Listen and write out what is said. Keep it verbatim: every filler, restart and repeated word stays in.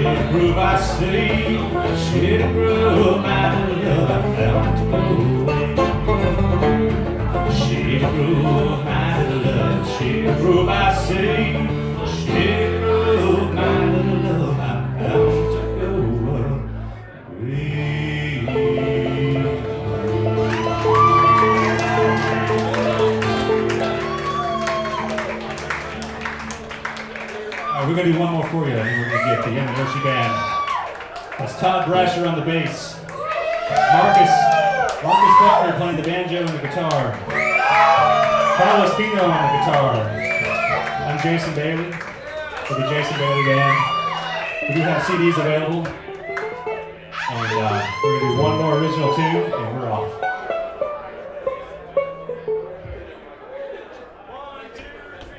groove I see, she the groove my love I found to go away. She the groove my love, she the groove I see, she the groove my love I found to go away. We're going to do one more for you, and then we're going to get the Yamaguchi Band. That's Todd Brasher on the bass. Marcus, Marcus Faulkner playing the banjo and the guitar. Carlos Pino on the guitar. I'm Jason Bailey for the Jason Bailey Band. We do have C Ds available. And uh, we're going to do one more original tune, and we're off.